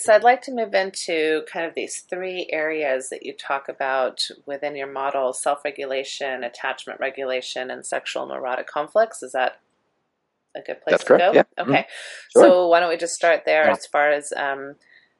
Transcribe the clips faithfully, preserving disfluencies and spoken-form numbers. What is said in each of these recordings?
so I'd like to move into kind of these three areas that you talk about within your model: self-regulation, attachment regulation, and sexual and erotic conflicts. Is that a good place That's to correct. go? Yeah. Okay. Mm-hmm. Sure. So why don't we just start there Yeah. as far as, um,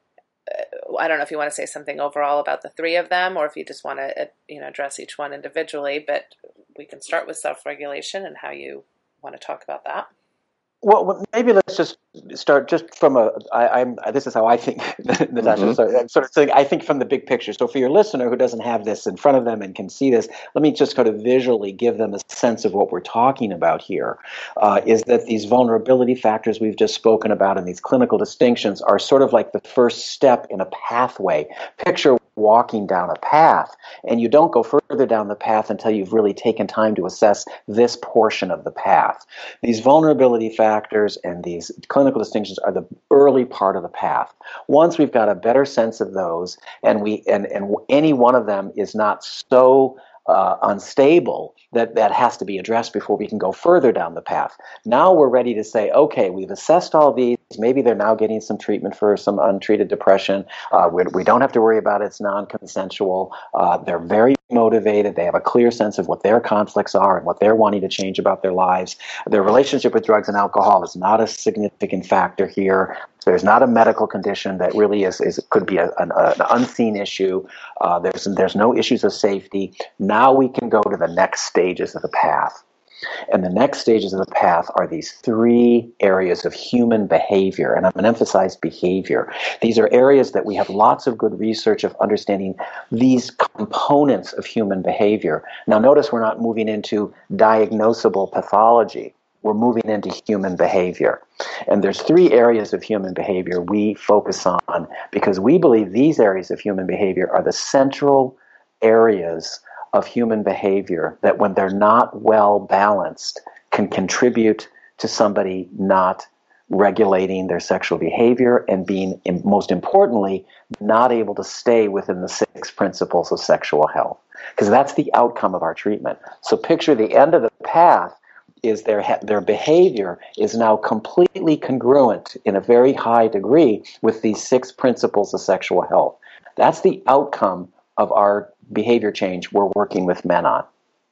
I don't know if you want to say something overall about the three of them, or if you just want to, you know, address each one individually, but we can start with self-regulation and how you want to talk about that. Well, maybe let's just start just from a. I, I'm. This is how I think, Natasha. Mm-hmm. So I'm sort of saying I think from the big picture. So for your listener who doesn't have this in front of them and can see this, let me just kind of visually give them a sense of what we're talking about here. Uh, is that these vulnerability factors we've just spoken about and these clinical distinctions are sort of like the first step in a pathway. Picture walking down a path, and you don't go further down the path until you've really taken time to assess this portion of the path. These vulnerability factors and these clinical distinctions are the early part of the path. Once we've got a better sense of those, and we and, and any one of them is not so uh, unstable that that has to be addressed before we can go further down the path. Now we're ready to say, okay, we've assessed all these. Maybe they're now getting some treatment for some untreated depression. Uh, we, we don't have to worry about it. It's non-consensual. Uh, they're very motivated. They have a clear sense of what their conflicts are and what they're wanting to change about their lives. Their relationship with drugs and alcohol is not a significant factor here. There's not a medical condition that really is, is could be a, an, an unseen issue. Uh, there's, there's no issues of safety. Now we can go to the next stages of the path. And the next stages of the path are these three areas of human behavior, and I'm going to emphasize behavior. These are areas that we have lots of good research of understanding these components of human behavior. Now notice we're not moving into diagnosable pathology. We're moving into human behavior. And there's three areas of human behavior we focus on because we believe these areas of human behavior are the central areas of human behavior that when they're not well balanced can contribute to somebody not regulating their sexual behavior and being, most importantly, not able to stay within the six principles of sexual health. Because that's the outcome of our treatment. So picture the end of the path is their their behavior is now completely congruent in a very high degree with these six principles of sexual health. That's the outcome of our behavior change we're working with men on.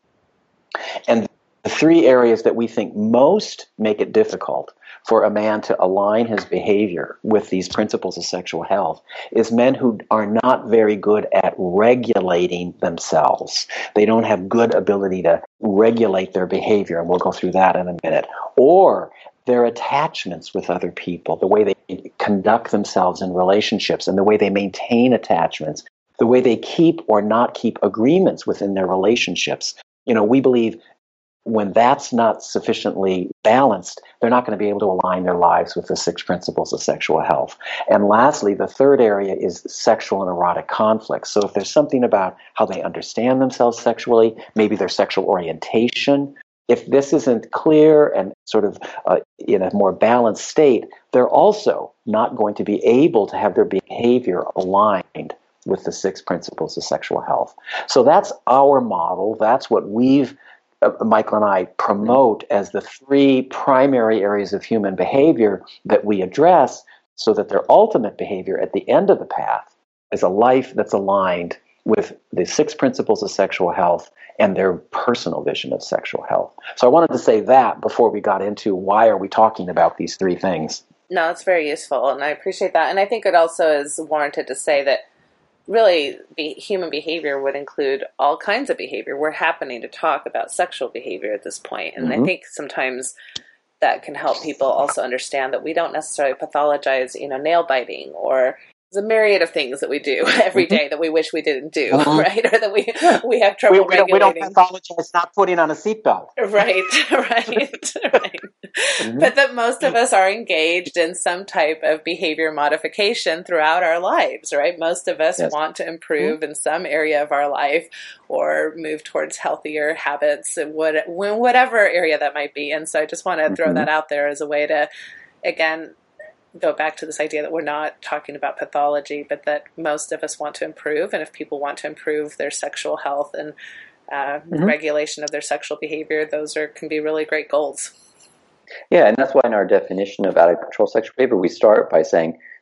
And the three areas that we think most make it difficult for a man to align his behavior with these principles of sexual health is men who are not very good at regulating themselves. They don't have good ability to regulate their behavior, and we'll go through that in a minute. Or their attachments with other people, the way they conduct themselves in relationships and the way they maintain attachments, the way they keep or not keep agreements within their relationships. You know, we believe when that's not sufficiently balanced, they're not going to be able to align their lives with the six principles of sexual health. And lastly, the third area is sexual and erotic conflicts. So if there's something about how they understand themselves sexually, maybe their sexual orientation, if this isn't clear and sort of uh, in a more balanced state, they're also not going to be able to have their behavior aligned with the six principles of sexual health. So that's our model. That's what we've, uh, Michael and I, promote as the three primary areas of human behavior that we address so that their ultimate behavior at the end of the path is a life that's aligned with the six principles of sexual health and their personal vision of sexual health. So I wanted to say that before we got into why are we talking about these three things. No, it's very useful, and I appreciate that. And I think it also is warranted to say that really, be, human behavior would include all kinds of behavior. We're happening to talk about sexual behavior at this point, and mm-hmm. I think sometimes that can help people also understand that we don't necessarily pathologize, you know, nail biting or there's a myriad of things that we do every day that we wish we didn't do, mm-hmm. right? Or that we yeah. we have trouble we, we regulating. Don't, we don't pathologize not putting on a seatbelt. Right, right, right. Mm-hmm. But that most of us are engaged in some type of behavior modification throughout our lives, right? Most of us yes. want to improve mm-hmm. in some area of our life or move towards healthier habits, in what, whatever area that might be. And so I just want to throw mm-hmm. that out there as a way to, again, go back to this idea that we're not talking about pathology, but that most of us want to improve. And if people want to improve their sexual health and uh, mm-hmm. regulation of their sexual behavior, those are can be really great goals. Yeah, and that's why in our definition of out-of-control sexual behavior, we start by saying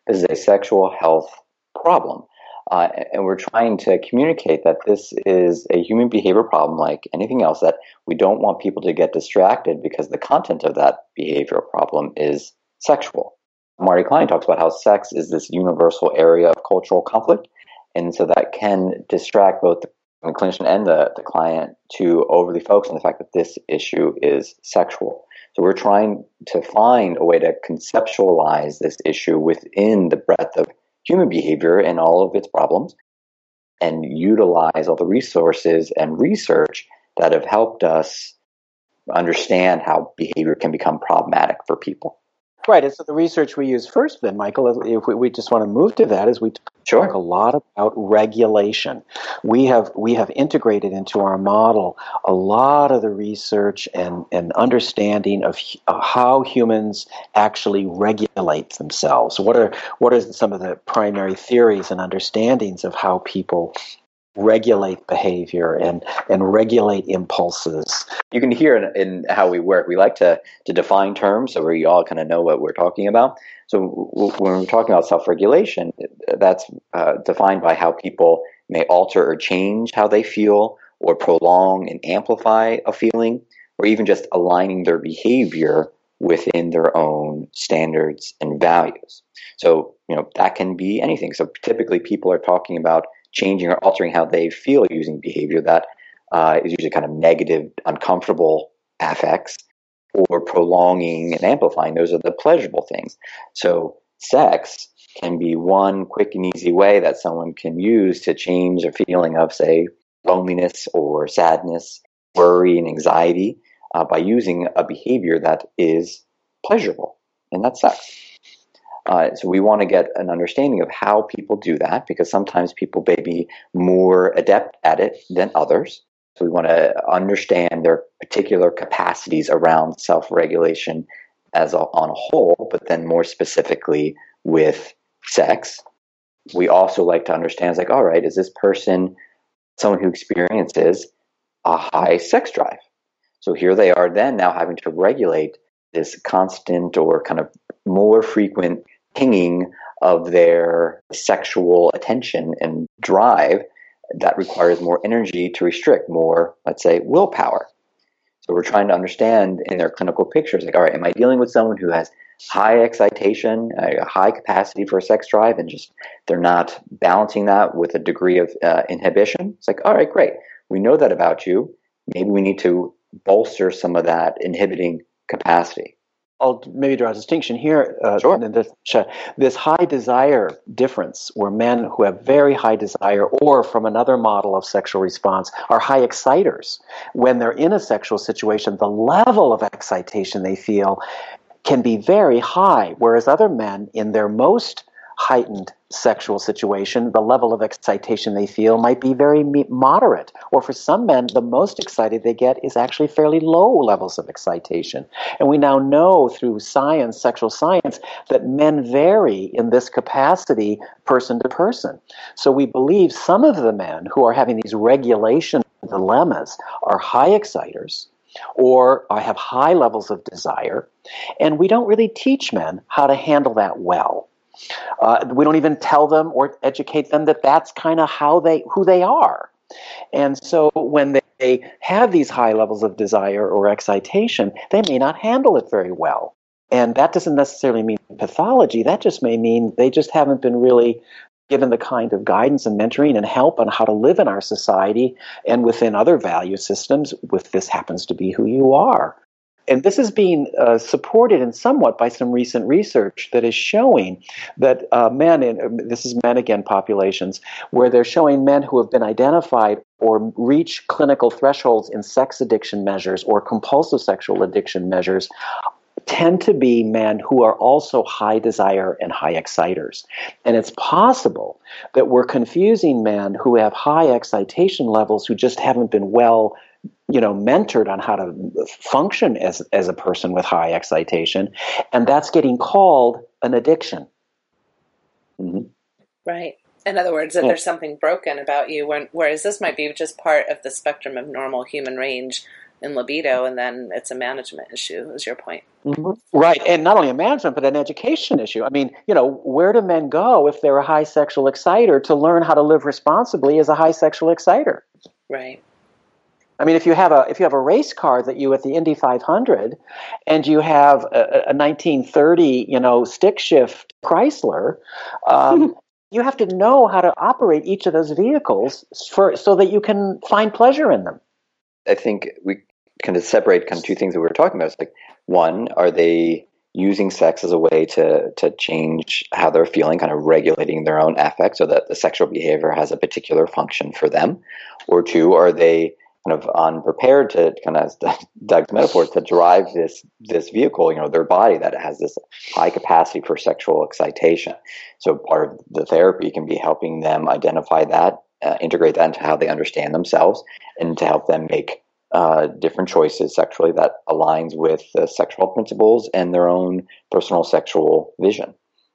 This is a sexual health problem. Uh, and we're trying to communicate that this is a human behavior problem like anything else, that we don't want people to get distracted because the content of that behavioral problem is sexual. Marty Klein talks about how sex is this universal area of cultural conflict, and so that can distract both the clinician and the, the client to overly focus on the fact that this issue is sexual. So we're trying to find a way to conceptualize this issue within the breadth of human behavior and all of its problems, and utilize all the resources and research that have helped us understand how behavior can become problematic for people. Right, and so the research we use first then, Michael, if we, we just want to move to that, is we talk Sure. a lot about regulation. We have we have integrated into our model a lot of the research and, and understanding of uh, how humans actually regulate themselves. What are what are some of the primary theories and understandings of how people regulate behavior and, and regulate impulses? You can hear in, in how we work, we like to, to define terms so we all kind of know what we're talking about. So w- when we're talking about self-regulation, that's uh, defined by how people may alter or change how they feel, or prolong and amplify a feeling, or even just aligning their behavior within their own standards and values. So, you know, that can be anything. So typically people are talking about changing or altering how they feel using behavior that uh, is usually kind of negative, uncomfortable affects, or prolonging and amplifying. Those are the pleasurable things. So sex can be one quick and easy way that someone can use to change a feeling of, say, loneliness or sadness, worry and anxiety uh, by using a behavior that is pleasurable, and that's sex. Uh, so we want to get an understanding of how people do that, because sometimes people may be more adept at it than others. So we want to understand their particular capacities around self-regulation as a, on a whole, but then more specifically with sex. We also like to understand, like, all right, is this person someone who experiences a high sex drive? So here they are then now having to regulate this constant or kind of more frequent pinging of their sexual attention and drive that requires more energy to restrict, more, let's say, willpower. So we're trying to understand in their clinical pictures, like, all right, am I dealing with someone who has high excitation, a high capacity for a sex drive, and just they're not balancing that with a degree of uh, inhibition? It's like, all right, great. We know that about you. Maybe we need to bolster some of that inhibiting capacity. I'll maybe draw a distinction here. Uh, sure. This, this high desire difference, where men who have very high desire, or from another model of sexual response, are high exciters. When they're in a sexual situation, the level of excitation they feel can be very high, whereas other men, in their most heightened sexual situation, the level of excitation they feel might be very moderate. Or for some men, the most excited they get is actually fairly low levels of excitation. And we now know through science, sexual science, that men vary in this capacity person to person. So we believe some of the men who are having these regulation dilemmas are high exciters, or I have high levels of desire, and we don't really teach men how to handle that well. Uh, we don't even tell them or educate them that that's kind of how they, who they are. And so when they, they have these high levels of desire or excitation, they may not handle it very well. And that doesn't necessarily mean pathology. That just may mean they just haven't been really given the kind of guidance and mentoring and help on how to live in our society and within other value systems, if this happens to be who you are. And this is being uh, supported in somewhat by some recent research that is showing that uh, men, in, this is men again populations, where they're showing men who have been identified or reach clinical thresholds in sex addiction measures or compulsive sexual addiction measures tend to be men who are also high desire and high exciters. And it's possible that we're confusing men who have high excitation levels who just haven't been well you know, mentored on how to function as as a person with high excitation, and that's getting called an addiction. Mm-hmm. Right. In other words, that yeah. there's something broken about you, when, whereas this might be just part of the spectrum of normal human range in libido, and then it's a management issue, is your point. Mm-hmm. Right, and not only a management, but an education issue. I mean, you know, where do men go if they're a high sexual exciter to learn how to live responsibly as a high sexual exciter? Right. I mean, if you have a if you have a race car that you at the Indy five hundred, and you have a, a nineteen thirty, you know, stick shift Chrysler, um, you have to know how to operate each of those vehicles for so that you can find pleasure in them. I think we kind of separate kind of two things that we were talking about. It's like, one, are they using sex as a way to to change how they're feeling, kind of regulating their own affect so that the sexual behavior has a particular function for them? Or two, are they kind of unprepared to kind of, Doug's metaphor, to drive this this vehicle, you know, their body that has this high capacity for sexual excitation. So part of the therapy can be helping them identify that, uh, integrate that into how they understand themselves, and to help them make uh, different choices sexually that aligns with the sexual principles and their own personal sexual vision.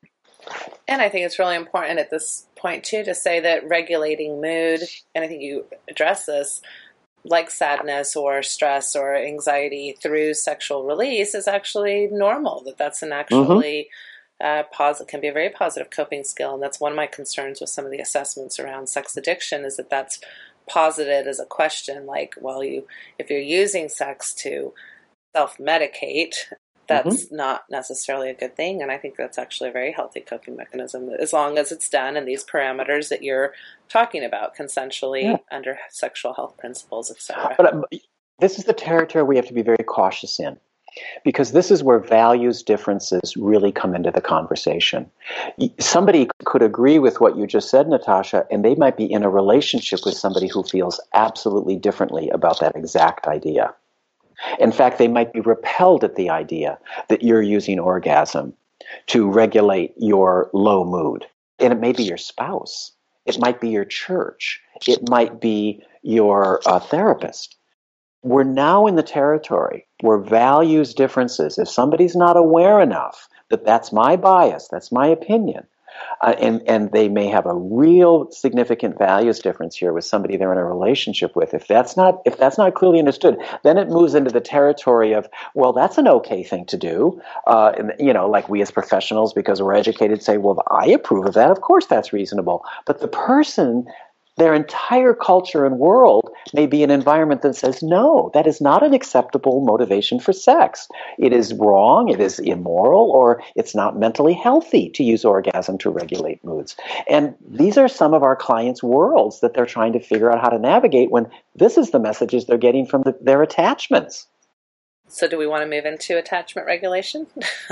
And I think it's really important at this point, too, to say that regulating mood, and I think you address this, like sadness or stress or anxiety through sexual release, is actually normal, that that's an actually mm-hmm. uh, positive, can be a very positive coping skill. And that's one of my concerns with some of the assessments around sex addiction, is that that's posited as a question, like, well, you if you're using sex to self-medicate, that's mm-hmm. not necessarily a good thing. And I think that's actually a very healthy coping mechanism, as long as it's done in these parameters that you're talking about, consensually, yeah. under sexual health principles, et cetera. But um, this is the territory we have to be very cautious in, because this is where values differences really come into the conversation. Somebody could agree with what you just said, Natasha, and they might be in a relationship with somebody who feels absolutely differently about that exact idea. In fact, they might be repelled at the idea that you're using orgasm to regulate your low mood. And it may be your spouse. It might be your church. It might be your uh, therapist. We're now in the territory where values differences, if somebody's not aware enough that that's my bias, that's my opinion, uh, and, and they may have a real significant values difference here with somebody they're in a relationship with, if that's not if that's not clearly understood, then it moves into the territory of, well, that's an okay thing to do. Uh, and, you know, like we as professionals, because we're educated, say, well, I approve of that. Of course that's reasonable. But the person, their entire culture and world may be an environment that says, no, that is not an acceptable motivation for sex. It is wrong, it is immoral, or it's not mentally healthy to use orgasm to regulate moods. And these are some of our clients' worlds that they're trying to figure out how to navigate when this is the messages they're getting from the, their attachments. So do we want to move into attachment regulation?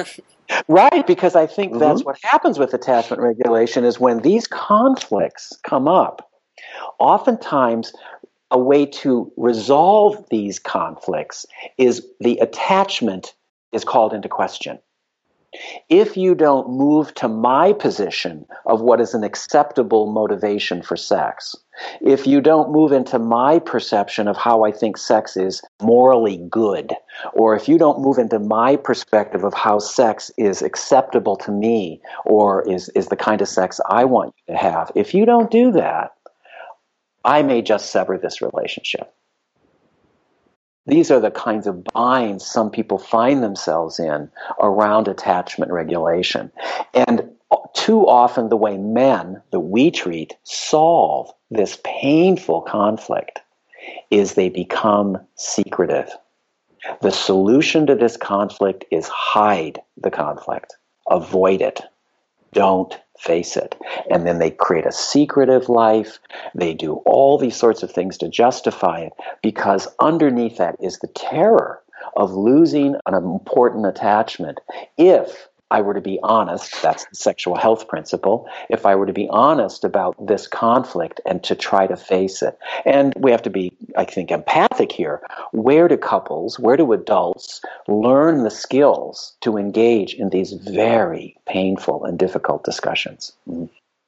Right, because I think mm-hmm. that's what happens with attachment regulation, is when these conflicts come up, oftentimes, a way to resolve these conflicts is the attachment is called into question. If you don't move to my position of what is an acceptable motivation for sex, if you don't move into my perception of how I think sex is morally good, or if you don't move into my perspective of how sex is acceptable to me, or is, is the kind of sex I want you to have, if you don't do that, I may just sever this relationship. These are the kinds of binds some people find themselves in around attachment regulation. And too often the way men that we treat solve this painful conflict is they become secretive. The solution to this conflict is hide the conflict, avoid it, don't face it. And then they create a secretive life. They do all these sorts of things to justify it, because underneath that is the terror of losing an important attachment. If I were to be honest, that's the sexual health principle, if I were to be honest about this conflict and to try to face it. And we have to be, I think, empathic here. Where do couples, where do adults learn the skills to engage in these very painful and difficult discussions? And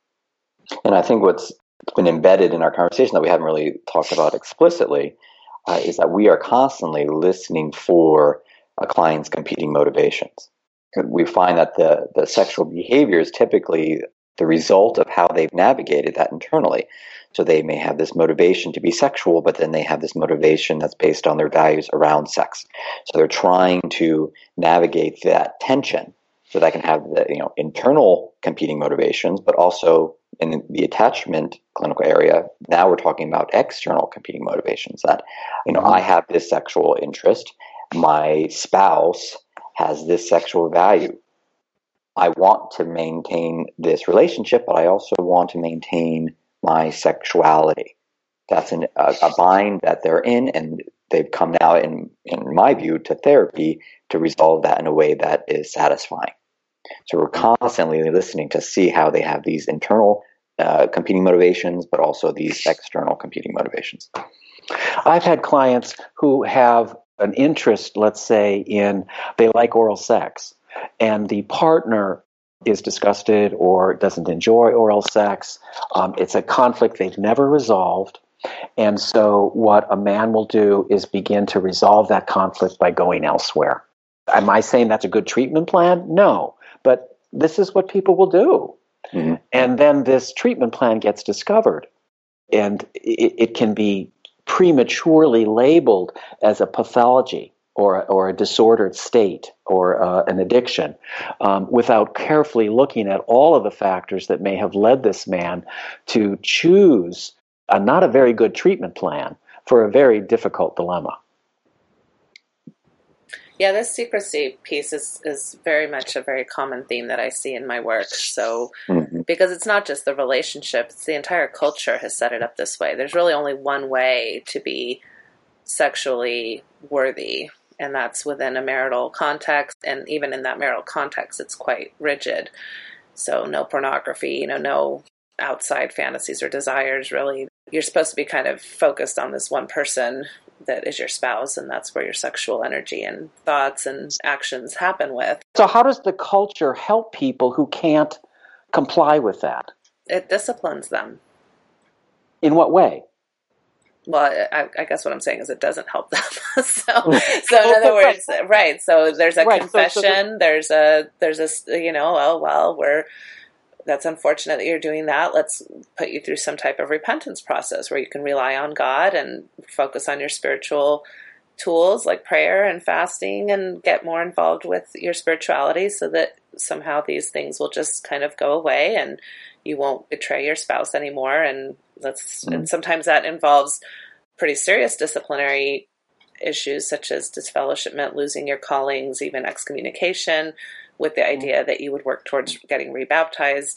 I think what's been embedded in our conversation that we haven't really talked about explicitly uh, is that we are constantly listening for a client's competing motivations. We find that the, the sexual behaviors typically the result of how they've navigated that internally. So they may have this motivation to be sexual, but then they have this motivation that's based on their values around sex. So they're trying to navigate that tension so that can have the, you know, internal competing motivations, but also in the attachment clinical area, now we're talking about external competing motivations that, you know, I have this sexual interest, my spouse has this sexual value. I want to maintain this relationship, but I also want to maintain my sexuality. That's an, a, a bind that they're in, and they've come now, in, in my view, to therapy to resolve that in a way that is satisfying. So we're constantly listening to see how they have these internal uh, competing motivations, but also these external competing motivations. I've had clients who have an interest, let's say, in they like oral sex, and the partner is disgusted or doesn't enjoy oral sex. Um, it's a conflict they've never resolved. And so what a man will do is begin to resolve that conflict by going elsewhere. Am I saying that's a good treatment plan? No. But this is what people will do. Mm-hmm. And then this treatment plan gets discovered. And it, it can be prematurely labeled as a pathology or, or a disordered state or uh, an addiction um, without carefully looking at all of the factors that may have led this man to choose a not a very good treatment plan for a very difficult dilemma. Yeah, this secrecy piece is, is very much a very common theme that I see in my work. So, mm-hmm. because it's not just the relationship, it's the entire culture has set it up this way. There's really only one way to be sexually worthy, and that's within a marital context. And even in that marital context, it's quite rigid. So no pornography, you know, no outside fantasies or desires, really. You're supposed to be kind of focused on this one person that is your spouse, and that's where your sexual energy and thoughts and actions happen with. So how does the culture help people who can't comply with that? It disciplines them. In what way? Well, I, I guess what I'm saying is it doesn't help them. so, so in other words, right. So there's a right. confession. So, so there's a, there's a, you know, oh, well, we're, that's unfortunate that you're doing that. Let's put you through some type of repentance process where you can rely on God and focus on your spiritual tools like prayer and fasting and get more involved with your spirituality so that somehow these things will just kind of go away and you won't betray your spouse anymore. And let's, mm. and sometimes that involves pretty serious disciplinary issues such as disfellowshipment, losing your callings, even excommunication, with the idea that you would work towards getting rebaptized.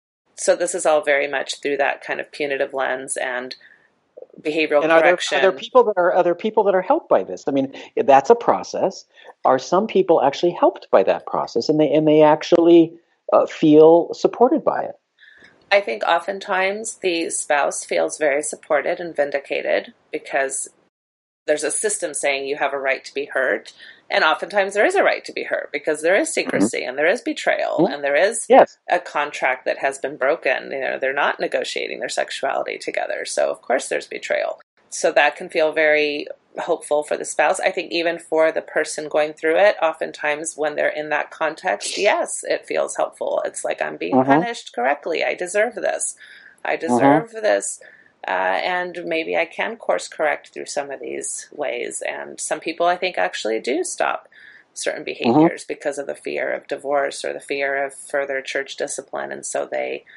So this is all very much through that kind of punitive lens and behavioral and correction. Are there, are there people that are, are there people that are helped by this? I mean, that's a process. Are some people actually helped by that process, and they and they actually uh, feel supported by it? I think oftentimes the spouse feels very supported and vindicated because there's a system saying you have a right to be hurt. And oftentimes there is a right to be hurt because there is secrecy mm-hmm. and there is betrayal mm-hmm. and there is yes. a contract that has been broken. You know, they're not negotiating their sexuality together. So of course there's betrayal. So that can feel very hopeful for the spouse. I think even for the person going through it, oftentimes when they're in that context, yes, it feels helpful. It's like, I'm being mm-hmm. punished correctly. I deserve this. I deserve mm-hmm. this. Uh, and maybe I can course correct through some of these ways. And some people, I think, actually do stop certain behaviors mm-hmm. because of the fear of divorce or the fear of further church discipline. And so they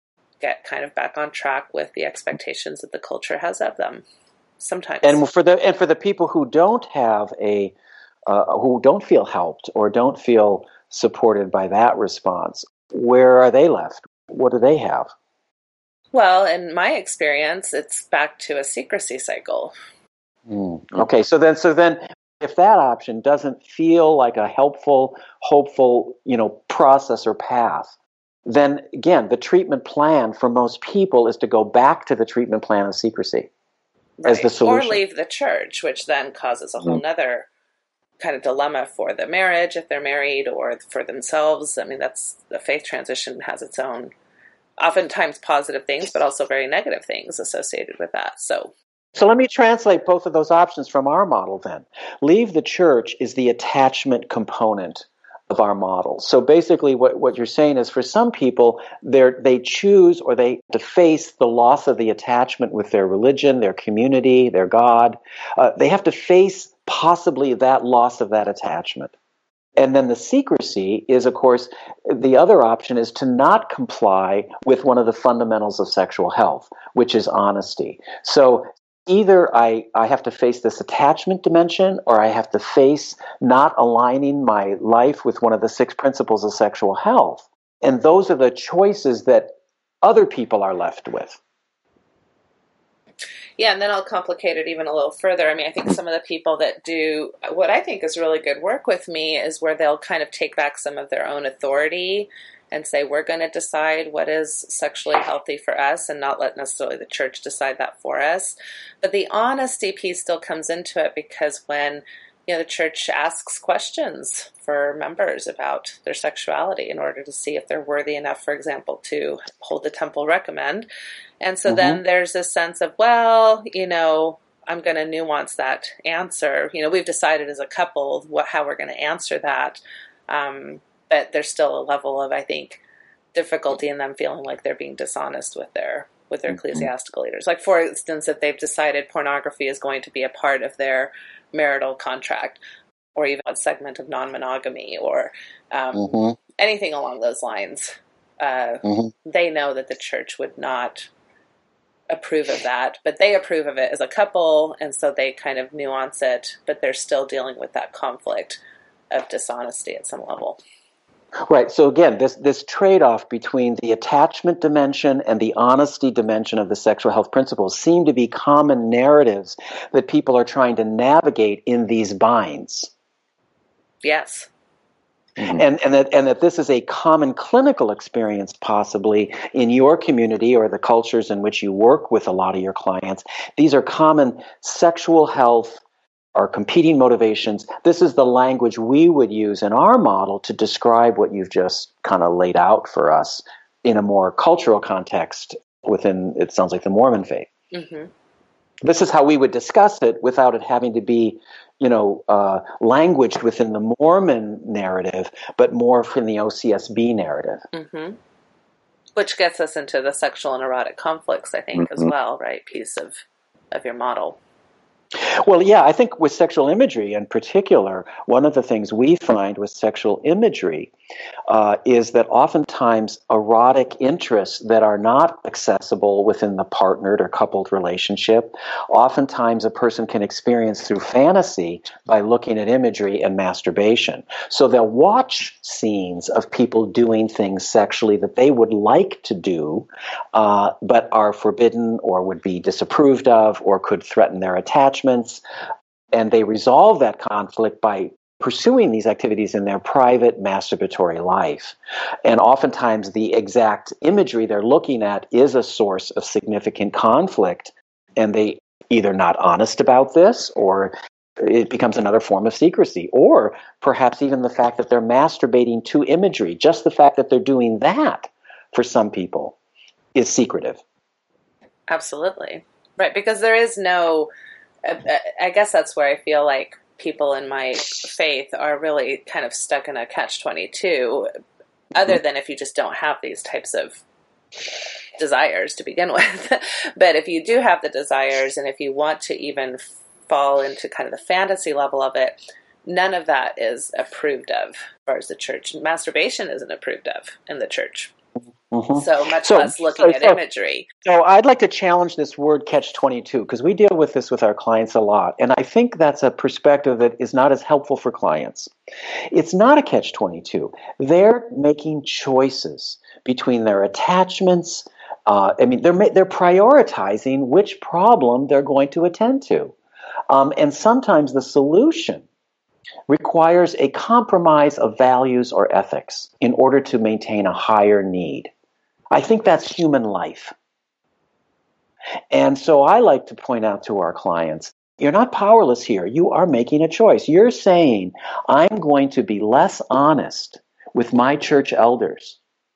get kind of back on track with the expectations that the culture has of them sometimes. And for the and for the people who don't have a, uh, who don't feel helped or don't feel supported by that response, where are they left? What do they have? Well, in my experience, it's back to a secrecy cycle. Mm. Okay, so then, so then, if that option doesn't feel like a helpful, hopeful, you know, process or path, then again, the treatment plan for most people is to go back to the treatment plan of secrecy right. as the solution, or leave the church, which then causes a whole mm. nother kind of dilemma for the marriage if they're married or for themselves. I mean, that's the faith transition has its own. Oftentimes positive things, but also very negative things associated with that. So so let me translate both of those options from our model then. Leave the church is the attachment component of our models. So basically what, what you're saying is for some people, they they choose or they have to face the loss of the attachment with their religion, their community, their God. Uh, they have to face possibly that loss of that attachment. And then the secrecy is, of course, the other option is to not comply with one of the fundamentals of sexual health, which is honesty. So either I, I have to face this attachment dimension, or I have to face not aligning my life with one of the six principles of sexual health. And those are the choices that other people are left with. Yeah, and then I'll complicate it even a little further. I mean, I think some of the people that do what I think is really good work with me is where they'll kind of take back some of their own authority and say, we're going to decide what is sexually healthy for us and not let necessarily the church decide that for us. But the honesty piece still comes into it, because when you know the church asks questions for members about their sexuality in order to see if they're worthy enough, for example, to hold the temple recommend. And so mm-hmm. then there's this sense of, well, you know, I'm going to nuance that answer. You know, we've decided as a couple what, how we're going to answer that. Um, but there's still a level of, I think, difficulty in them feeling like they're being dishonest with their with their mm-hmm. ecclesiastical leaders. Like, for instance, if they've decided pornography is going to be a part of their marital contract, or even a segment of non-monogamy, or um, mm-hmm. anything along those lines, uh, mm-hmm. they know that the church would not approve of that, but they approve of it as a couple, and so they kind of nuance it, but they're still dealing with that conflict of dishonesty at some level. Right. So again, this this trade-off between the attachment dimension and the honesty dimension of the sexual health principles seem to be common narratives that people are trying to navigate in these binds. Yes. Mm-hmm. And and that and that this is a common clinical experience possibly in your community or the cultures in which you work with a lot of your clients. These are common sexual health or competing motivations. This is the language we would use in our model to describe what you've just kind of laid out for us in a more cultural context within, it sounds like, the Mormon faith. Mm-hmm. This is how we would discuss it without it having to be, you know, uh, languaged within the Mormon narrative, but more from the O C S B narrative. Mm-hmm. Which gets us into the sexual and erotic conflicts, I think, mm-hmm. as well, right? Piece of, of your model. Well, yeah, I think with sexual imagery in particular, one of the things we find with sexual imagery uh, is that oftentimes erotic interests that are not accessible within the partnered or coupled relationship, oftentimes a person can experience through fantasy by looking at imagery and masturbation. So they'll watch scenes of people doing things sexually that they would like to do, uh, but are forbidden or would be disapproved of or could threaten their attachment. And they resolve that conflict by pursuing these activities in their private masturbatory life. And oftentimes the exact imagery they're looking at is a source of significant conflict, and they either not honest about this, or it becomes another form of secrecy, or perhaps even the fact that they're masturbating to imagery. Just the fact that they're doing that for some people is secretive. Absolutely. Right, because there is no... I guess that's where I feel like people in my faith are really kind of stuck in a catch twenty-two, other than if you just don't have these types of desires to begin with. But if you do have the desires, and if you want to even fall into kind of the fantasy level of it, none of that is approved of as far as the church. Masturbation isn't approved of in the church. Mm-hmm. So much so, less looking so, at so, imagery. So I'd like to challenge this word catch twenty-two, because we deal with this with our clients a lot. And I think that's a perspective that is not as helpful for clients. It's not a catch twenty-two. They're making choices between their attachments. Uh, I mean, they're, they're prioritizing which problem they're going to attend to. Um, and sometimes the solution requires a compromise of values or ethics in order to maintain a higher need. I think that's human life. And so I like to point out to our clients, you're not powerless here. You are making a choice. You're saying, I'm going to be less honest with my church elders,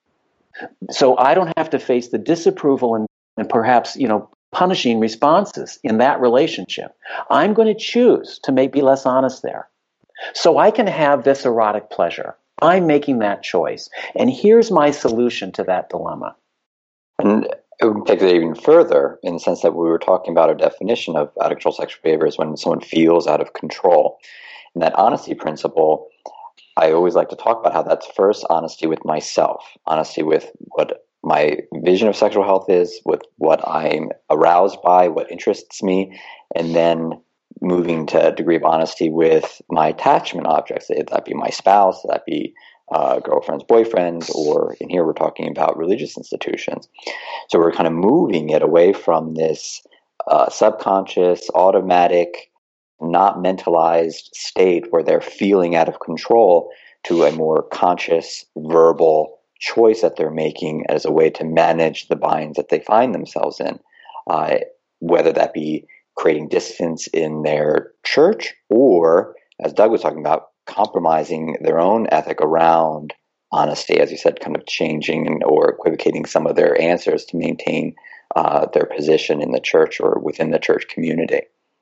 so I don't have to face the disapproval and, and perhaps, you know, punishing responses in that relationship. I'm going to choose to make, be less honest there, so I can have this erotic pleasure. I'm making that choice. And here's my solution to that dilemma. And it would take it even further in the sense that we were talking about a definition of out of control sexual behavior is when someone feels out of control. And that honesty principle, I always like to talk about how that's first honesty with myself, honesty with what my vision of sexual health is, with what I'm aroused by, what interests me, and then moving to a degree of honesty with my attachment objects. That be my spouse, that be uh, girlfriends, boyfriends, or in here we're talking about religious institutions. So we're kind of moving it away from this uh, subconscious, automatic, not mentalized state where they're feeling out of control to a more conscious, verbal choice that they're making as a way to manage the binds that they find themselves in, uh, whether that be creating distance in their church or, as Doug was talking about, compromising their own ethic around honesty, as you said, kind of changing or equivocating some of their answers to maintain uh, their position in the church or within the church community.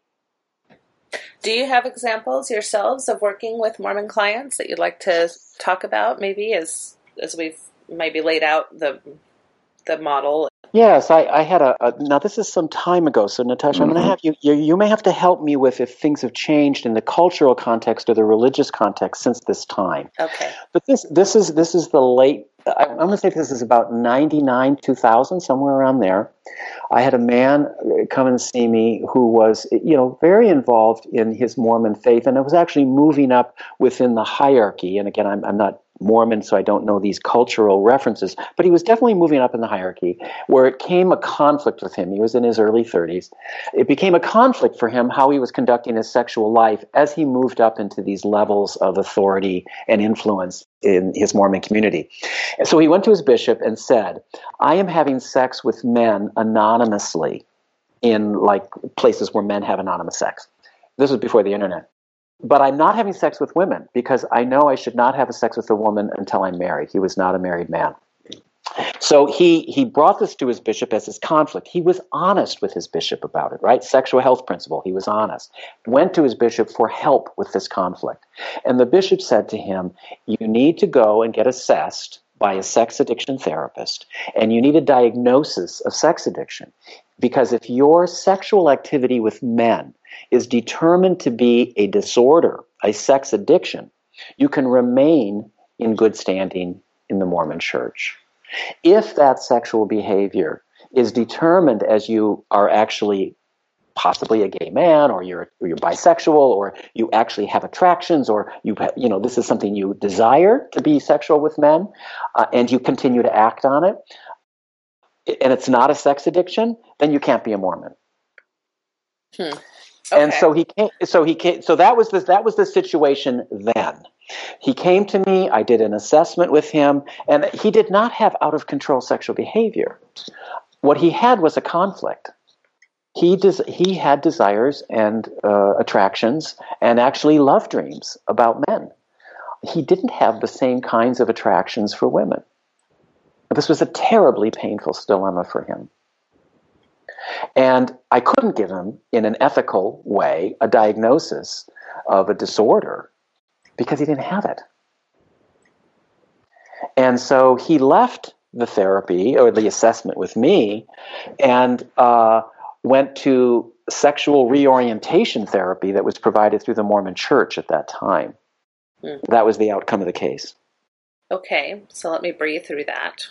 Do you have examples yourselves of working with Mormon clients that you'd like to talk about, maybe as as we've maybe laid out the the model? Yes, I, I had a, a, now this is some time ago, so Natasha, I'm going to have you, you, you may have to help me with if things have changed in the cultural context or the religious context since this time. Okay. But this, this is, this is the late, I, I'm going to say this is about ninety-nine, two thousand, somewhere around there. I had a man come and see me who was, you know, very involved in his Mormon faith, and it was actually moving up within the hierarchy. And again, I'm, I'm not Mormon, so I don't know these cultural references, but he was definitely moving up in the hierarchy, where it came a conflict with him. He was in his early thirties. It became a conflict for him how he was conducting his sexual life as he moved up into these levels of authority and influence in his Mormon community. And so he went to his bishop and said, I am having sex with men anonymously in like places where men have anonymous sex. This was before the internet. But I'm not having sex with women because I know I should not have sex with a woman until I'm married. He was not a married man. So he, he brought this to his bishop as his conflict. He was honest with his bishop about it, right? Sexual health principle. He was honest. Went to his bishop for help with this conflict. And the bishop said to him, you need to go and get assessed by a sex addiction therapist, and you need a diagnosis of sex addiction. Because if your sexual activity with men is determined to be a disorder, a sex addiction, you can remain in good standing in the Mormon Church. If that sexual behavior is determined as you are actually possibly a gay man, or you're or you're bisexual, or you actually have attractions, or you you know this is something you desire to be sexual with men, uh, and you continue to act on it, and it's not a sex addiction, then you can't be a Mormon. Hmm. Okay. And so he came. So he came. So that was the that was the situation then. He came to me. I did an assessment with him, and he did not have out of control sexual behavior. What he had was a conflict. He des- he had desires and uh, attractions and actually love dreams about men. He didn't have the same kinds of attractions for women. This was a terribly painful dilemma for him. And I couldn't give him, in an ethical way, a diagnosis of a disorder because he didn't have it. And so he left the therapy or the assessment with me and uh, went to sexual reorientation therapy that was provided through the Mormon Church at that time. Mm. That was the outcome of the case. Okay, so let me breathe through that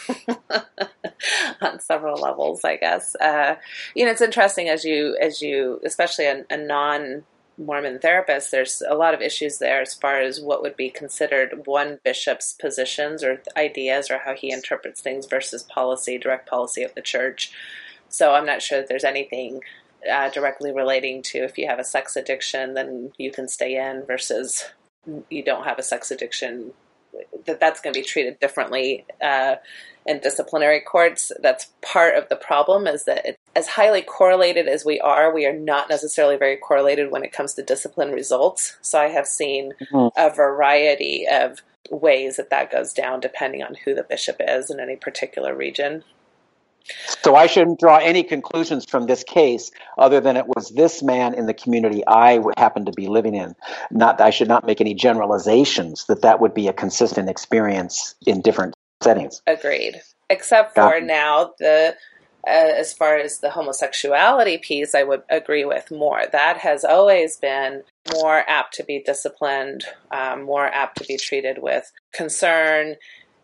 on several levels, I guess. Uh, you know, it's interesting as you, as you, especially a, a non-Mormon therapist, there's a lot of issues there as far as what would be considered one bishop's positions or ideas or how he interprets things versus policy, direct policy of the church. So I'm not sure that there's anything uh, directly relating to if you have a sex addiction, then you can stay in versus you don't have a sex addiction, that that's going to be treated differently uh, in disciplinary courts. That's part of the problem, is that it, as highly correlated as we are, we are not necessarily very correlated when it comes to discipline results. So I have seen mm-hmm. a variety of ways that that goes down depending on who the bishop is in any particular region. So I shouldn't draw any conclusions from this case other than it was this man in the community I happened to be living in. Not, I should not make any generalizations that that would be a consistent experience in different settings. Agreed. Except for now, the uh, as far as the homosexuality piece, I would agree with more. That has always been more apt to be disciplined, um, more apt to be treated with concern,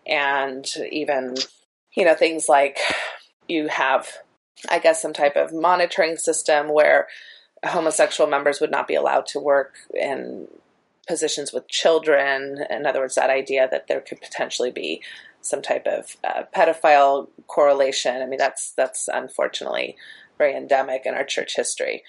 and even, you know, things like you have, I guess, some type of monitoring system where homosexual members would not be allowed to work in positions with children. In other words, that idea that there could potentially be some type of uh, pedophile correlation. I mean, that's that's unfortunately very endemic in our church history.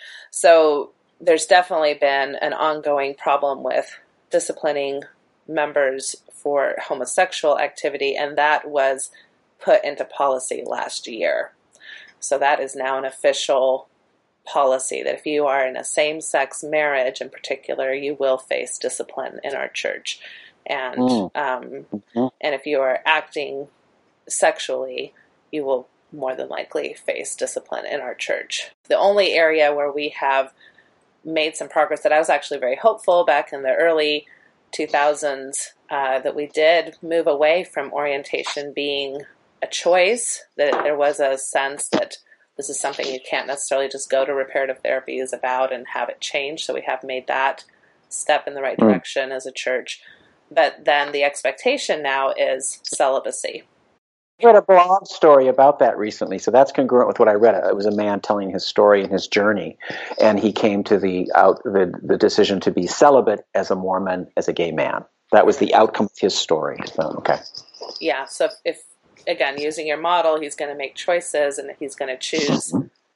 So there's definitely been an ongoing problem with disciplining members for homosexual activity, and that was put into policy last year. So that is now an official policy that if you are in a same-sex marriage in particular, you will face discipline in our church. And mm. um, mm-hmm. and if you are acting sexually, you will more than likely face discipline in our church. The only area where we have made some progress that I was actually very hopeful back in the early two thousands, uh, that we did move away from orientation being a choice, that there was a sense that this is something you can't necessarily just go to reparative therapies about and have it change. So we have made that step in the right direction mm. as a church. But then the expectation now is celibacy. I read a blog story about that recently, so that's congruent with what I read. It was a man telling his story and his journey, and he came to the out the, the decision to be celibate as a Mormon, as a gay man. That was the outcome of his story. So, okay. Yeah, so if, if, again, using your model, he's going to make choices, and he's going to choose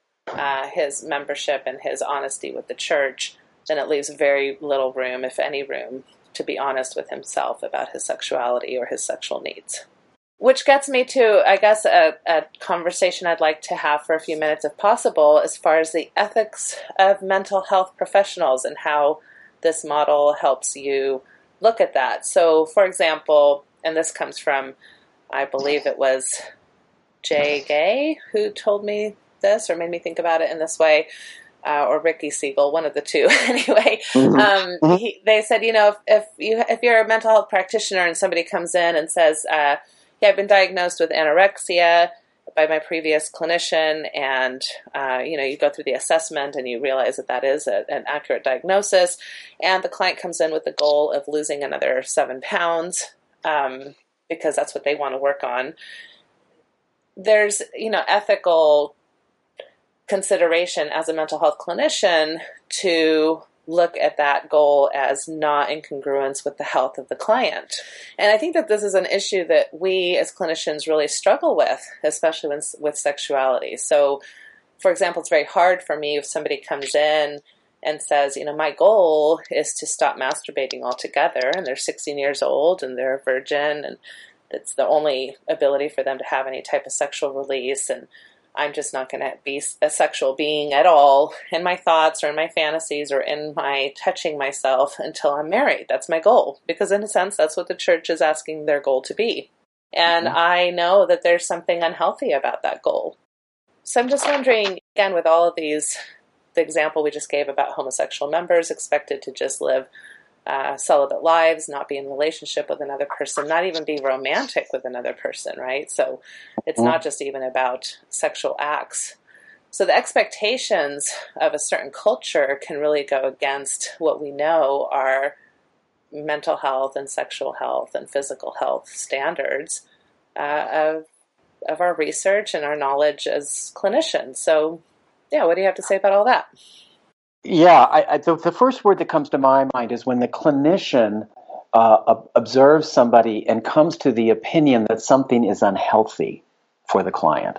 uh, his membership and his honesty with the church, then it leaves very little room, if any room, to be honest with himself about his sexuality or his sexual needs. Which gets me to, I guess, a, a conversation I'd like to have for a few minutes, if possible, as far as the ethics of mental health professionals and how this model helps you look at that. So, for example, and this comes from, I believe it was Jay Gay who told me this or made me think about it in this way. Uh, or Ricky Siegel, one of the two. Anyway, mm-hmm. Um, mm-hmm. He, they said, you know, if, if you if you're a mental health practitioner and somebody comes in and says, uh, "Yeah, I've been diagnosed with anorexia by my previous clinician," and uh, you know, you go through the assessment and you realize that that is a, an accurate diagnosis, and the client comes in with the goal of losing another seven pounds um, because that's what they want to work on. There's, you know, ethical consideration as a mental health clinician to look at that goal as not in congruence with the health of the client. And I think that this is an issue that we as clinicians really struggle with, especially when, with sexuality. So, for example, it's very hard for me if somebody comes in and says, you know, my goal is to stop masturbating altogether, and they're sixteen years old and they're a virgin, and it's the only ability for them to have any type of sexual release, and I'm just not going to be a sexual being at all in my thoughts or in my fantasies or in my touching myself until I'm married. That's my goal, because in a sense, that's what the church is asking their goal to be. And mm-hmm. I know that there's something unhealthy about that goal. So I'm just wondering, again, with all of these, the example we just gave about homosexual members expected to just live uh, celibate lives, not be in relationship with another person, not even be romantic with another person, right? So it's not just even about sexual acts. So the expectations of a certain culture can really go against what we know are mental health and sexual health and physical health standards uh, of of our research and our knowledge as clinicians. So, yeah, what do you have to say about all that? Yeah, I, I, the, the first word that comes to my mind is when the clinician uh, observes somebody and comes to the opinion that something is unhealthy for the client.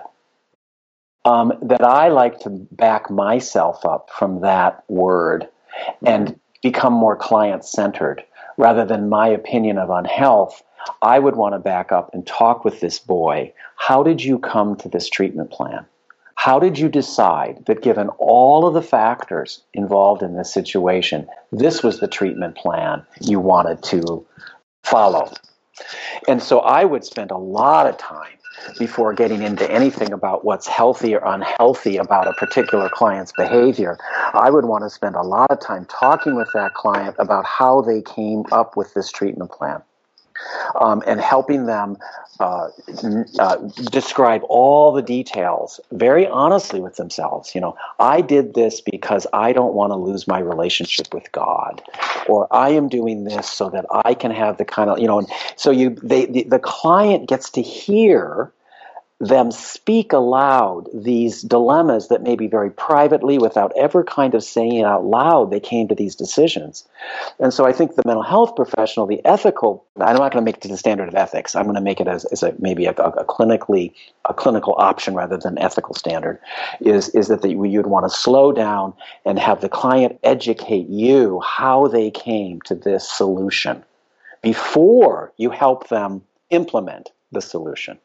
Um, that I like to back myself up from that word and become more client-centered. Rather than my opinion of unhealth, I would want to back up and talk with this boy. How did you come to this treatment plan? How did you decide that given all of the factors involved in this situation, this was the treatment plan you wanted to follow? And so I would spend a lot of time before getting into anything about what's healthy or unhealthy about a particular client's behavior. I would want to spend a lot of time talking with that client about how they came up with this treatment plan. Um, and helping them uh, uh, describe all the details very honestly with themselves. You know, I did this because I don't want to lose my relationship with God, or I am doing this so that I can have the kind of, you know, and so you, they, the, the client gets to hear them speak aloud these dilemmas that maybe very privately, without ever kind of saying it out loud, they came to these decisions. And so I think the mental health professional, the ethical, I'm not going to make it to the standard of ethics. I'm going to make it as, as a, maybe a, a clinically, a clinical option rather than ethical standard, is, is that the, you'd want to slow down and have the client educate you how they came to this solution before you help them implement the solution.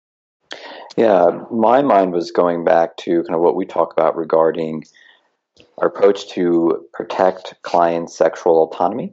Yeah, my mind was going back to kind of what we talk about regarding our approach to protect clients' sexual autonomy.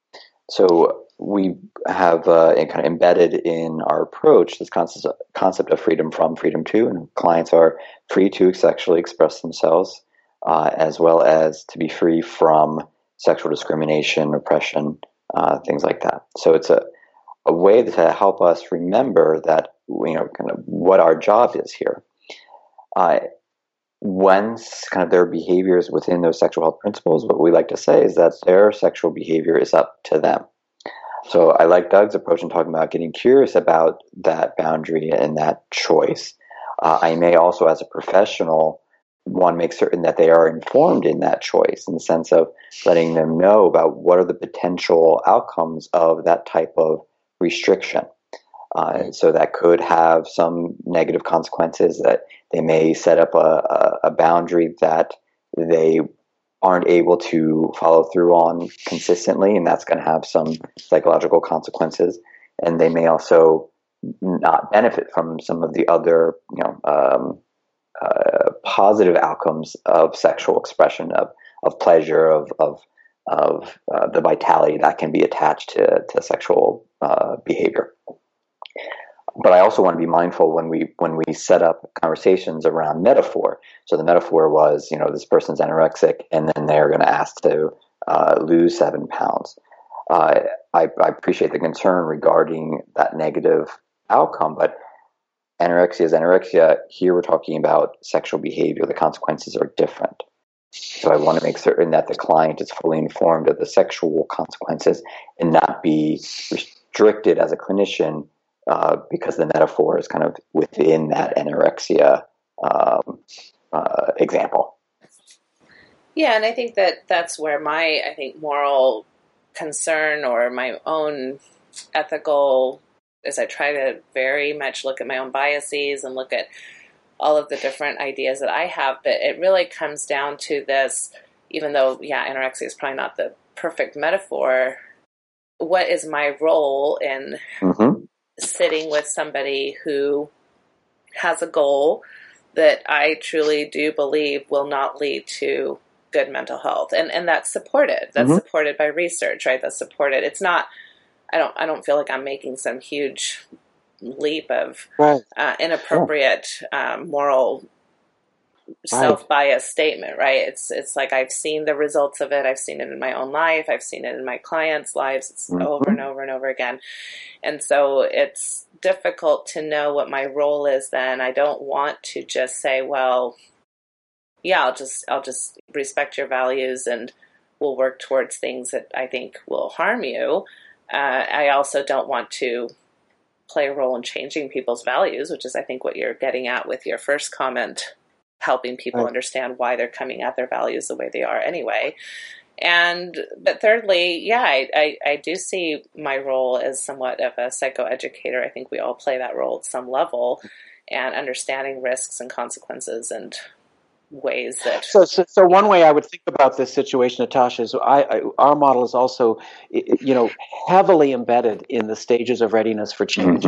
So we have uh, kind of embedded in our approach this concept, concept of freedom from, freedom to, and clients are free to sexually express themselves, uh, as well as to be free from sexual discrimination, oppression, uh, things like that. So it's a, a way to help us remember that, you know, kind of what our job is here. Uh, when kind of their behaviors within those sexual health principles, what we like to say is that their sexual behavior is up to them. So I like Doug's approach in talking about getting curious about that boundary and that choice. Uh, I may also, as a professional, want to make certain that they are informed in that choice, in the sense of letting them know about what are the potential outcomes of that type of restriction. Uh, so that could have some negative consequences, that they may set up a, a, a boundary that they aren't able to follow through on consistently, and that's going to have some psychological consequences. And they may also not benefit from some of the other, you know, um, uh, positive outcomes of sexual expression, of of pleasure, of of of uh, the vitality that can be attached to to sexual uh, behavior. But I also want to be mindful when we when we set up conversations around metaphor. So the metaphor was, you know, this person's anorexic, and then they're going to ask to uh, lose seven pounds. Uh, I, I appreciate the concern regarding that negative outcome, but anorexia is anorexia. Here we're talking about sexual behavior. The consequences are different. So I want to make certain that the client is fully informed of the sexual consequences and not be restricted as a clinician Uh, because the metaphor is kind of within that anorexia um, uh, example. Yeah, and I think that that's where my, I think, moral concern or my own ethical, as I try to very much look at my own biases and look at all of the different ideas that I have, but it really comes down to this, even though, yeah, anorexia is probably not the perfect metaphor, what is my role in mm-hmm. sitting with somebody who has a goal that I truly do believe will not lead to good mental health. And and that's supported. That's mm-hmm. supported by research, right? That's supported. It's not, I don't I don't feel like I'm making some huge leap of right. uh, inappropriate yeah. um, moral self-biased statement, right? It's it's like I've seen the results of it. I've seen it in my own life. I've seen it in my clients' lives. It's mm-hmm. over and over and over again. And so it's difficult to know what my role is then. I don't want to just say, well, yeah, I'll just I'll just respect your values and we'll work towards things that I think will harm you. Uh, I also don't want to play a role in changing people's values, which is I think what you're getting at with your first comment, helping people right. understand why they're coming at their values the way they are anyway. And, but thirdly, yeah, I, I, I do see my role as somewhat of a psychoeducator. I think we all play that role at some level, and understanding risks and consequences and ways that... So, so, so one way I wowould think about this situation, Natasha, is I, I, our model is also, you know, heavily embedded in the stages of readiness for change. Mm-hmm.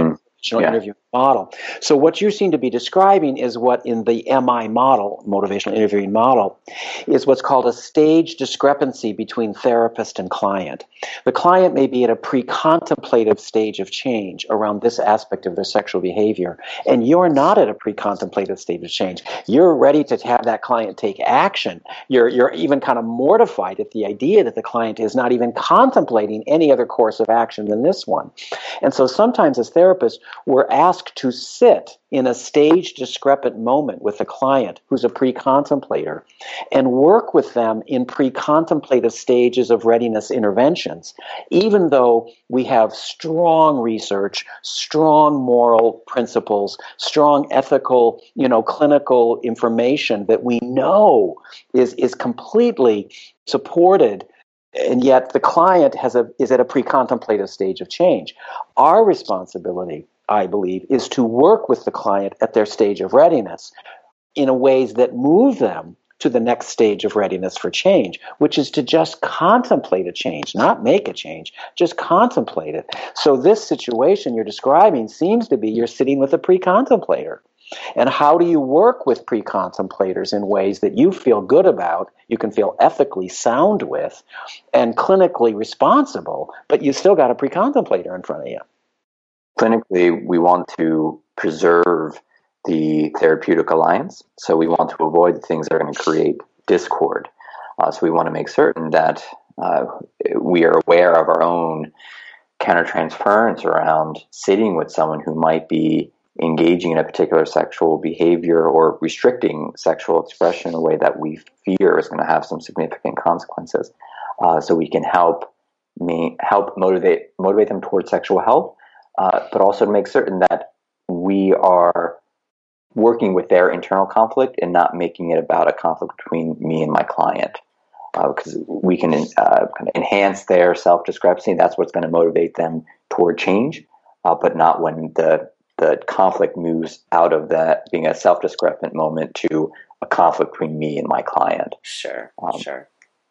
motivational yeah. interviewing model. So what you seem to be describing is what in the M I model, motivational interviewing model, is what's called a stage discrepancy between therapist and client. The client may be at a pre-contemplative stage of change around this aspect of their sexual behavior, and you're not at a pre-contemplative stage of change. You're ready to have that client take action. You're, you're even kind of mortified at the idea that the client is not even contemplating any other course of action than this one. And so sometimes as therapists, we're asked to sit in a stage discrepant moment with a client who's a pre-contemplator and work with them in pre-contemplative stages of readiness interventions, even though we have strong research, strong moral principles, strong ethical, you know, clinical information that we know is, is completely supported. And yet the client has a, is at a pre-contemplative stage of change. Our responsibility, I believe, is to work with the client at their stage of readiness in ways that move them to the next stage of readiness for change, which is to just contemplate a change, not make a change, just contemplate it. So this situation you're describing seems to be you're sitting with a pre-contemplator. And how do you work with pre-contemplators in ways that you feel good about, you can feel ethically sound with, and clinically responsible, but you still got a pre-contemplator in front of you? Clinically, we want to preserve the therapeutic alliance, so we want to avoid things that are going to create discord. Uh, so we want to make certain that uh, we are aware of our own countertransference around sitting with someone who might be engaging in a particular sexual behavior or restricting sexual expression in a way that we fear is going to have some significant consequences. Uh, so we can help me help motivate motivate them towards sexual health, uh, but also to make certain that we are working with their internal conflict and not making it about a conflict between me and my client. Because uh, we can uh, kind of enhance their self-discrepancy. That's what's going to motivate them toward change, uh, but not when the the conflict moves out of that being a self-discrepant moment to a conflict between me and my client. Sure, um, sure.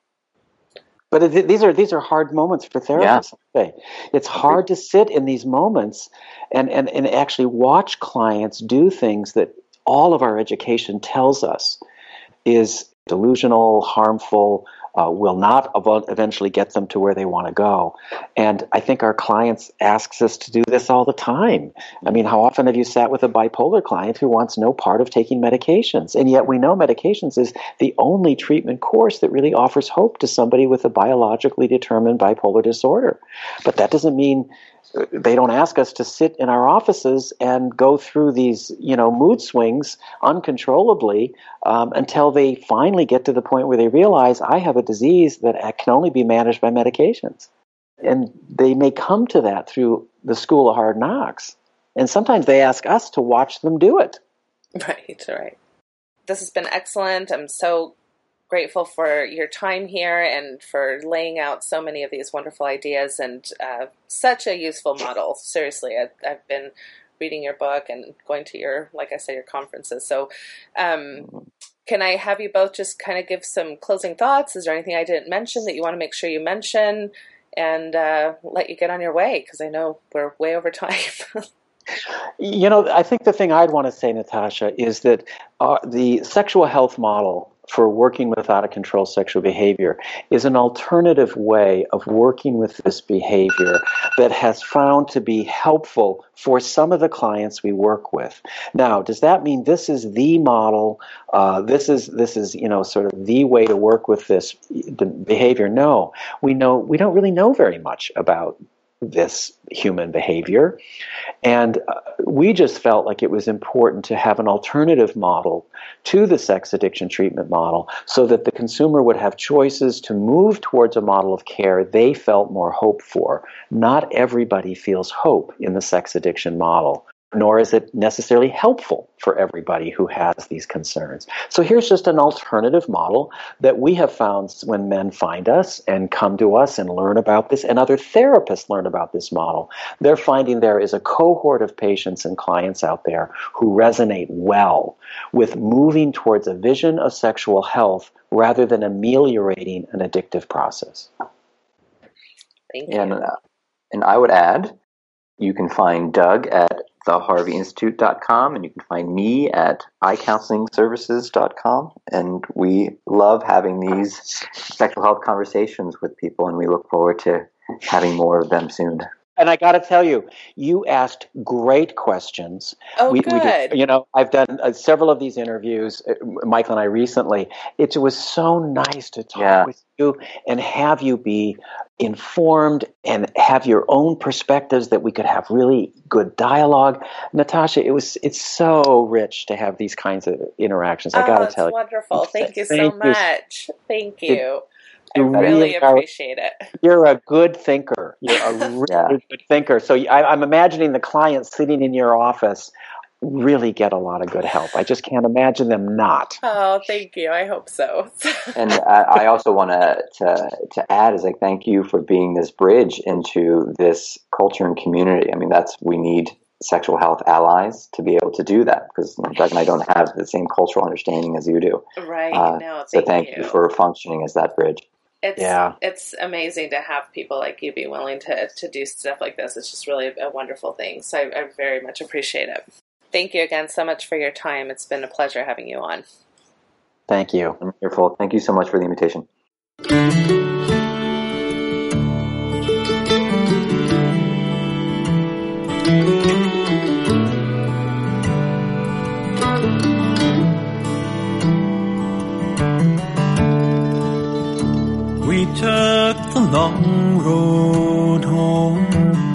But it, these are these are hard moments for therapists. Yeah. Okay. It's hard to sit in these moments and, and, and actually watch clients do things that all of our education tells us is delusional, harmful, uh, will not ev- eventually get them to where they want to go. And I think our clients ask us to do this all the time. I mean, how often have you sat with a bipolar client who wants no part of taking medications? And yet we know medications is the only treatment course that really offers hope to somebody with a biologically determined bipolar disorder. But that doesn't mean they don't ask us to sit in our offices and go through these, you know, mood swings uncontrollably um, until they finally get to the point where they realize I have a disease that can only be managed by medications. And they may come to that through the school of hard knocks. And sometimes they ask us to watch them do it. Right, right. This has been excellent. I'm so grateful for your time here and for laying out so many of these wonderful ideas and uh, such a useful model. Seriously, I've, I've been reading your book and going to your, like I said, your conferences. So um, can I have you both just kind of give some closing thoughts? Is there anything I didn't mention that you want to make sure you mention and uh, let you get on your way? Because I know we're way over time. You know, I think the thing I'd want to say, Natasha, is that uh, the sexual health model for working with out-of-control sexual behavior is an alternative way of working with this behavior that has found to be helpful for some of the clients we work with. Now, does that mean this is the model? Uh, this is this is you know sort of the way to work with this the behavior? No, we know we don't really know very much about this human behavior. And uh, we just felt like it was important to have an alternative model to the sex addiction treatment model so that the consumer would have choices to move towards a model of care they felt more hope for. Not everybody feels hope in the sex addiction model, nor is it necessarily helpful for everybody who has these concerns. So here's just an alternative model that we have found when men find us and come to us and learn about this, and other therapists learn about this model. They're finding there is a cohort of patients and clients out there who resonate well with moving towards a vision of sexual health rather than ameliorating an addictive process. Thank you. And, uh, and I would add, you can find Doug at the harvey institute dot com, and you can find me at i counseling services dot com. And we love having these sexual health conversations with people, and we look forward to having more of them soon. And I got to tell you, you asked great questions. Oh, we, good. We did, you know, I've done uh, several of these interviews, uh, Michael and I recently. It was so nice to talk yeah. with you and have you be informed and have your own perspectives that we could have really good dialogue. Natasha, it was it's so rich to have these kinds of interactions. I got to oh, tell you. Wonderful. Thank you Thank so you. much. Thank you. It, I really appreciate it. You're a good thinker. You're a really yeah. good thinker. So I, I'm imagining the clients sitting in your office really get a lot of good help. I just can't imagine them not. Oh, thank you. I hope so. And I, I also want to to add is like thank you for being this bridge into this culture and community. I mean, that's we need sexual health allies to be able to do that because Doug and I don't have the same cultural understanding as you do. Right. Uh, no, thank so thank you. you for functioning as that bridge. It's, yeah. it's amazing to have people like you be willing to, to do stuff like this. It's just really a wonderful thing. So I, I very much appreciate it. Thank you again so much for your time. It's been a pleasure having you on. Thank you. Wonderful. Thank you so much for the invitation. We took the long road home,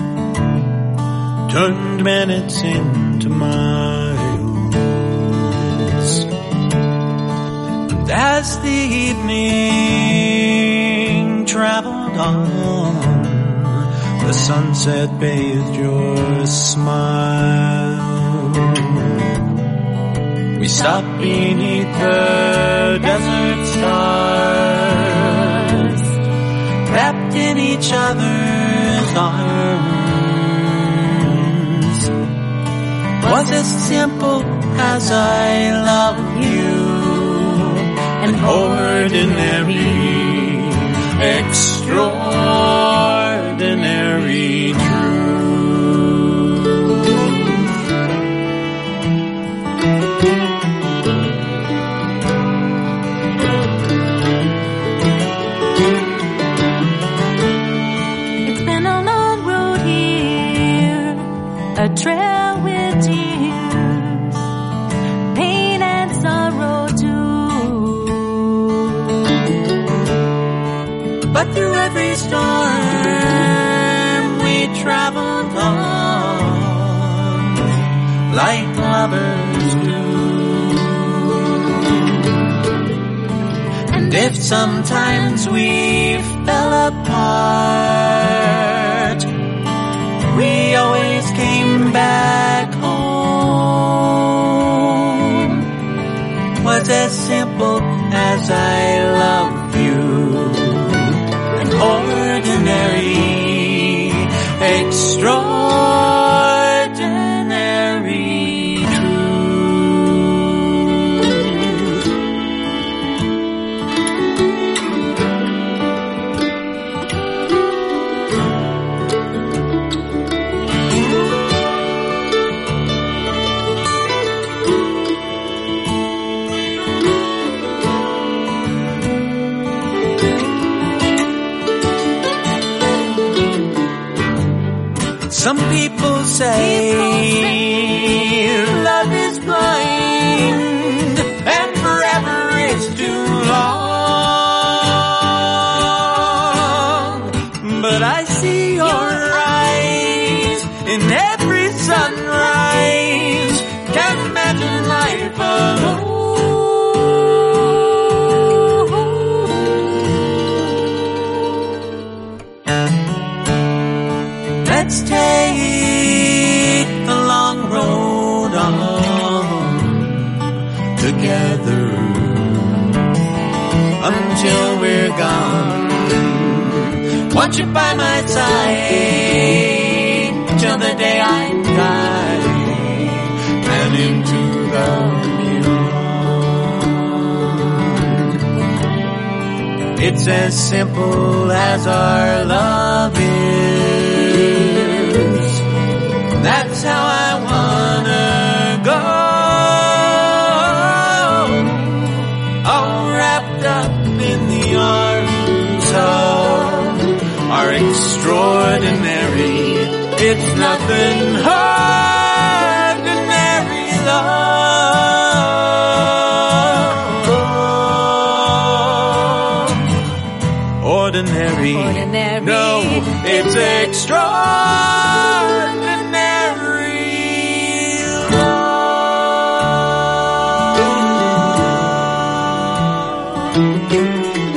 turned minutes into miles. And as the evening traveled on, the sunset bathed your smile. We stopped beneath the desert stars, wrapped in each other's arms. Was as simple as I love you, an ordinary, extraordinary truth. A trail with tears, pain and sorrow too. But through every storm we traveled on, like lovers do. And if sometimes we fell apart, we always came back home. Was as simple as I love you, an ordinary, extraordinary truth. Some people say, love is blind and forever is too long. But I see your eyes in every sunrise. Can't imagine life alone. Let's take the long road on together until we're gone. Want you by my side till the day I die and into the beyond. It's as simple as our love is. That's how I want wrapped up in the arms of our extraordinary. It's nothing ordinary love. Ordinary. Ordinary. No, it's extraordinary love.